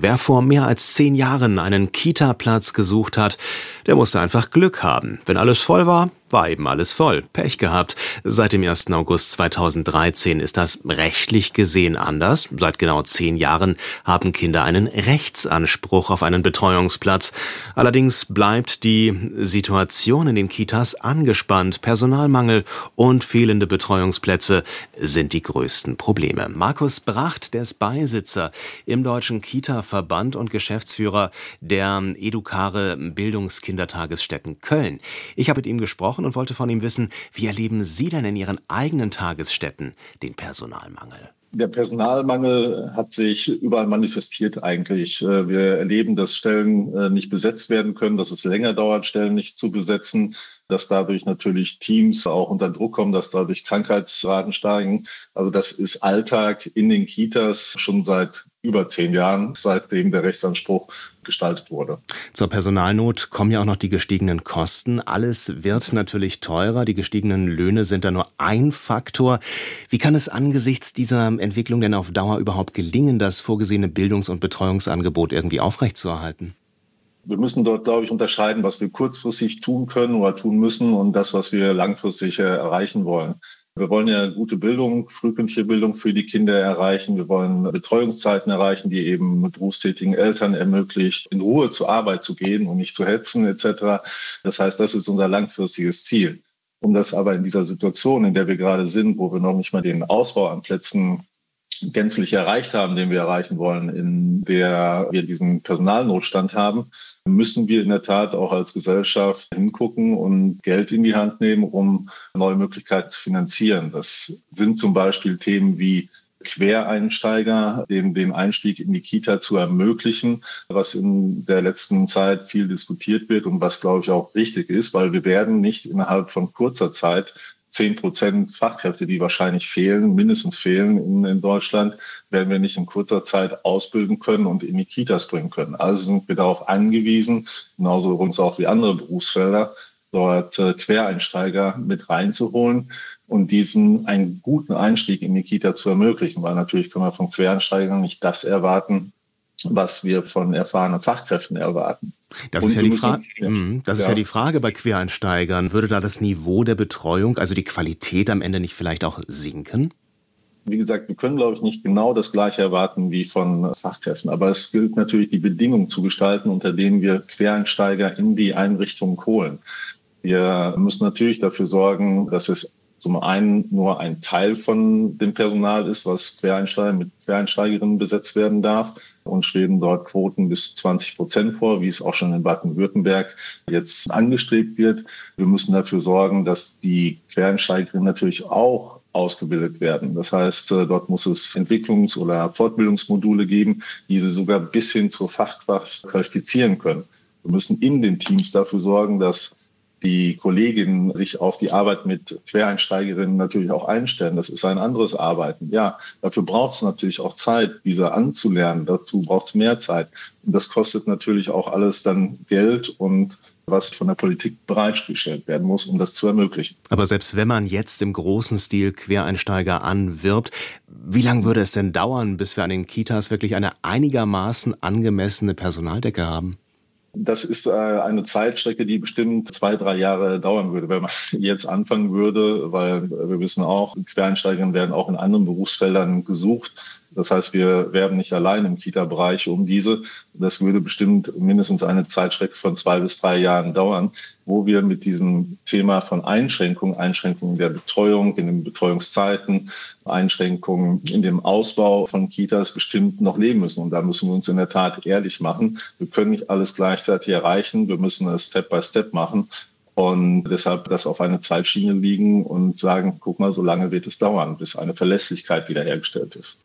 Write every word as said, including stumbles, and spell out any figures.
Wer vor mehr als zehn Jahren einen Kita-Platz gesucht hat, der musste einfach Glück haben. Wenn alles voll war, war eben alles voll. Pech gehabt. Seit dem ersten August zweitausenddreizehn ist das rechtlich gesehen anders. Seit genau zehn Jahren haben Kinder einen Rechtsanspruch auf einen Betreuungsplatz. Allerdings bleibt die Situation in den Kitas angespannt. Personalmangel und fehlende Betreuungsplätze sind die größten Probleme. Markus Bracht, der ist Beisitzer im Deutschen Kita-Verband und Geschäftsführer der Educare Bildungskindertagesstätten Köln. Ich habe mit ihm gesprochen und wollte von ihm wissen, wie erleben Sie denn in Ihren eigenen Tagesstätten den Personalmangel? Der Personalmangel hat sich überall manifestiert eigentlich. Wir erleben, dass Stellen nicht besetzt werden können, dass es länger dauert, Stellen nicht zu besetzen, dass dadurch natürlich Teams auch unter Druck kommen, dass dadurch Krankheitsraten steigen. Also das ist Alltag in den Kitas schon seit über zehn Jahren, seitdem der Rechtsanspruch gestaltet wurde. Zur Personalnot kommen ja auch noch die gestiegenen Kosten. Alles wird natürlich teurer. Die gestiegenen Löhne sind da nur ein Faktor. Wie kann es angesichts dieser Entwicklung denn auf Dauer überhaupt gelingen, das vorgesehene Bildungs- und Betreuungsangebot irgendwie aufrechtzuerhalten? Wir müssen dort, glaube ich, unterscheiden, was wir kurzfristig tun können oder tun müssen und das, was wir langfristig erreichen wollen. Wir wollen ja gute Bildung, frühkindliche Bildung für die Kinder erreichen. Wir wollen Betreuungszeiten erreichen, die eben mit berufstätigen Eltern ermöglicht, in Ruhe zur Arbeit zu gehen und nicht zu hetzen et cetera. Das heißt, das ist unser langfristiges Ziel. Um das aber in dieser Situation, in der wir gerade sind, wo wir noch nicht mal den Ausbau an Plätzen gänzlich erreicht haben, den wir erreichen wollen, in der wir diesen Personalnotstand haben, müssen wir in der Tat auch als Gesellschaft hingucken und Geld in die Hand nehmen, um neue Möglichkeiten zu finanzieren. Das sind zum Beispiel Themen wie Quereinsteiger, dem den Einstieg in die Kita zu ermöglichen, was in der letzten Zeit viel diskutiert wird und was, glaube ich, auch richtig ist, weil wir werden nicht innerhalb von kurzer Zeit zehn Prozent Fachkräfte, die wahrscheinlich fehlen, mindestens fehlen in, in Deutschland, werden wir nicht in kurzer Zeit ausbilden können und in die Kitas bringen können. Also sind wir darauf angewiesen, genauso übrigens auch wie andere Berufsfelder, dort äh, Quereinsteiger mit reinzuholen und diesen einen guten Einstieg in die Kita zu ermöglichen, weil natürlich können wir von Quereinsteigern nicht das erwarten, was wir von erfahrenen Fachkräften erwarten. Das ist ja die Frage. Das ist ja die Frage bei Quereinsteigern. Würde da das Niveau der Betreuung, also die Qualität am Ende nicht vielleicht auch sinken? Wie gesagt, wir können, glaube ich, nicht genau das Gleiche erwarten wie von Fachkräften. Aber es gilt natürlich, die Bedingungen zu gestalten, unter denen wir Quereinsteiger in die Einrichtung holen. Wir müssen natürlich dafür sorgen, dass es zum einen nur ein Teil von dem Personal ist, was Quereinsteiger mit Quereinsteigerinnen besetzt werden darf. Und schweben dort Quoten bis zwanzig Prozent vor, wie es auch schon in Baden-Württemberg jetzt angestrebt wird. Wir müssen dafür sorgen, dass die Quereinsteigerinnen natürlich auch ausgebildet werden. Das heißt, dort muss es Entwicklungs- oder Fortbildungsmodule geben, die sie sogar bis hin zur Fachkraft qualifizieren können. Wir müssen in den Teams dafür sorgen, dass die Kolleginnen sich auf die Arbeit mit Quereinsteigerinnen natürlich auch einstellen. Das ist ein anderes Arbeiten. Ja, dafür braucht es natürlich auch Zeit, diese anzulernen. Dazu braucht es mehr Zeit. Und das kostet natürlich auch alles dann Geld und was von der Politik bereitgestellt werden muss, um das zu ermöglichen. Aber selbst wenn man jetzt im großen Stil Quereinsteiger anwirbt, wie lange würde es denn dauern, bis wir an den Kitas wirklich eine einigermaßen angemessene Personaldecke haben? Das ist eine Zeitstrecke, die bestimmt zwei, drei Jahre dauern würde, wenn man jetzt anfangen würde, weil wir wissen auch, Quereinsteigerinnen werden auch in anderen Berufsfeldern gesucht. Das heißt, wir werben nicht allein im Kita-Bereich um diese. Das würde bestimmt mindestens eine Zeitstrecke von zwei bis drei Jahren dauern, wo wir mit diesem Thema von Einschränkungen, Einschränkungen der Betreuung, in den Betreuungszeiten, Einschränkungen in dem Ausbau von Kitas bestimmt noch leben müssen. Und da müssen wir uns in der Tat ehrlich machen. Wir können nicht alles gleichzeitig erreichen. Wir müssen es Step by Step machen. Und deshalb das auf eine Zeitschiene liegen und sagen, guck mal, so lange wird es dauern, bis eine Verlässlichkeit wiederhergestellt ist.